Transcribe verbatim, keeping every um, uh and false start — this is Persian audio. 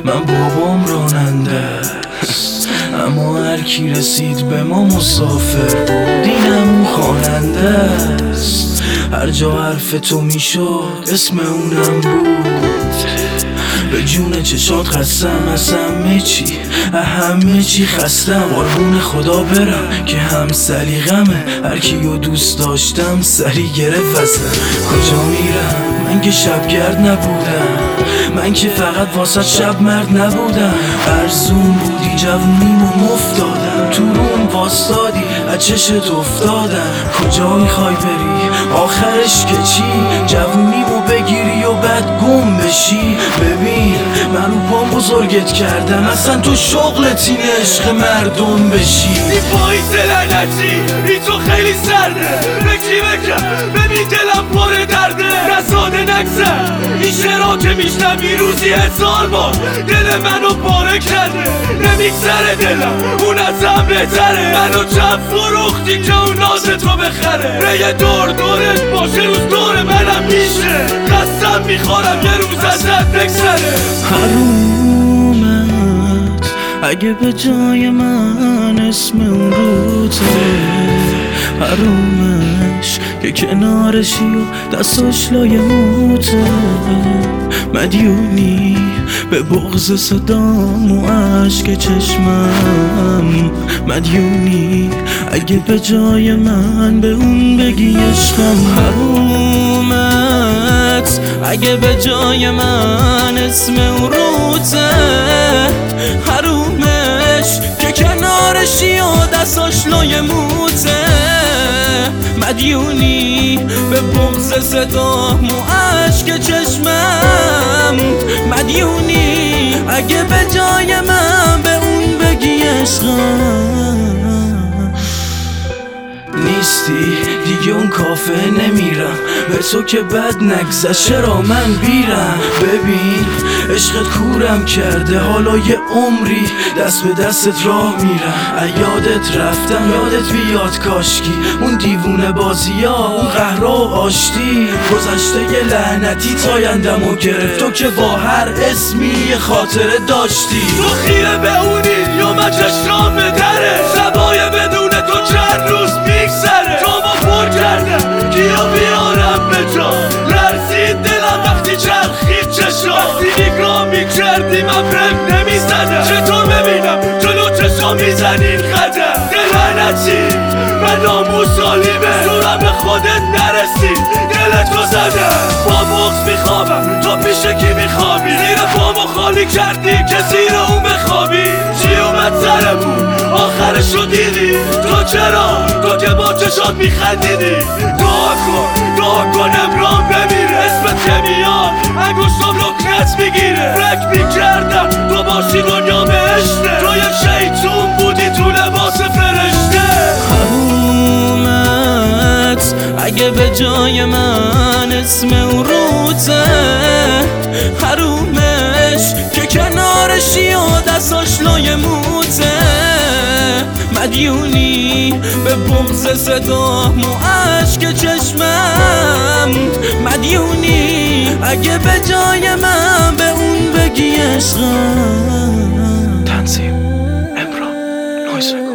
من بابام راننده است، اما هر کی رسید به ما مسافر بود، اینم خواننده است. هر جا حرف تو میشد اسم اونم بود. به جون چشات قسم از همه چی، همه چی خستم. قربون خدا برم که هم سلیقمه، هر کیو دوست داشتم سری گرفت وصلم. کجا میرم من که شبگرد نبودم، من که فقط واسه شب مرد نبودم. ارزون بودی جوونیمو مفت دادم، تو روم واسادی از چشت افتادم. کجا میخوای بری آخرش که چی؟ جوونیمو بگیری و بعد گم بشی. ببین من رو پام بزرگت کردم، اصلا تو شغلت اینه عشق مردم بشی. این پاییز لعنتی این تو خیلی سرده، بکی بکن ببین دلم پر درده. نزاده نگذر این شعرها که میشنوی روزی هزار بار دل منو پاره کرده. نمیگذره دلم اون از هم بهتره، منو چند فروختی که اون نازت رو بخره. ریه دور دورت باشه روز دور منم میشه، قسم میخورم یه روز ازت بگذره. حرومت اگه به جای من اسم اون روته، حرومش که کنارشی و دستاش لای موته. مدیونی به بغض صدام و عشق چشمم، مدیونی اگه به جای من به اون بگی عشقم. حرومت اگه به جای من اسم اون روته، حرومش که کنارشی و دستاش لای موته. مدیونی به بغض صدام و عشق چشمم، مدیونی اگه به جای من به اون بگی عشقم. نیستی دیگه اون کافه نمیرم، به تو که بد نگذشت چرا من بیرم. ببین عشقت کورم کرده، حالا یه عمری دست به دستت راه میرم. یادت رفتم یادت بیاد کاشکی، اون دیوونه بازی ها اون قهرا و آشتی. گذشته یه لعنتی تایندمو گرفت، تو که با هر اسمی یه خاطره داشتی. تو خیره به اونی یا من چشام به دره، شبای بدون تو چند روز میگذره. تو ما پر کردم کیا بیارم به جا، لرزید دلم وقتی چرخید چشا. وقتی نگاه میکردی من برک نمیزدم، چطور ببینم جلو چشا میزنین قدم. دلعنتی من ناموسالیمه، زورم به خودت نرسید دلتو زدم. با بغض میخوابم تو پیش کی میخوابی، زیر پامو خالی کردی که زیر اون بخوابی. چی اومد سرمون آخرشو دیدی؟ تو چرا تو که با چشات میخندیدی؟ دعا کن دعا کن امران بمیره، اسمت که میاد انگوشتم رکنت میگیره. فکر میکردم تو باشی دنیا بهشته، تو یه شیطون بودی تو لباس فرشته. حرومت اگه به جای من اسم اون روته، حرومش که کنارشی و دستاش لای موته. مدیونی به بغض صدام و عشق چشمم، مدیونی اگه به جای من به اون بگی عشقم. تنظیم امران نویز